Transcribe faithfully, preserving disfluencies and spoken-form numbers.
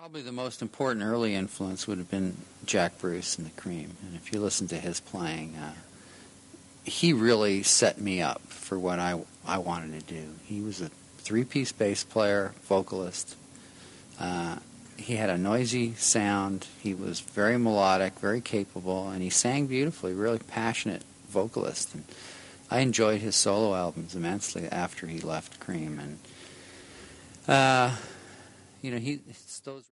Probably the most important early influence would have been Jack Bruce and the Cream. And if you listen to his playing, uh, he really set me up for what I, I wanted to do. He was a three-piece bass player, vocalist. Uh, he had a noisy sound. He was very melodic, very capable, and he sang beautifully, really passionate vocalist. And I enjoyed his solo albums immensely after he left Cream. And, uh, you know, he it's those...